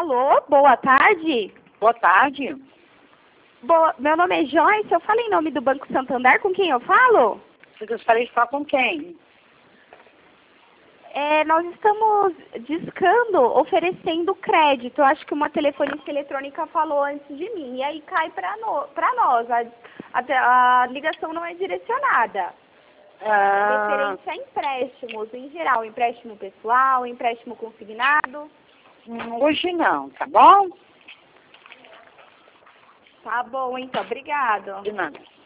Alô, boa tarde. Boa tarde. Meu nome é Joyce, eu falo em nome do Banco Santander, com quem eu falo? Você gostaria de falar com quem? Nós estamos discando, oferecendo crédito. Eu acho que uma telefonista eletrônica falou antes de mim. E aí cai para nós. A ligação não é direcionada. Referente a empréstimos, em geral. Empréstimo pessoal, empréstimo consignado. Hoje não, tá bom? Tá bom, então. Obrigado. De nada.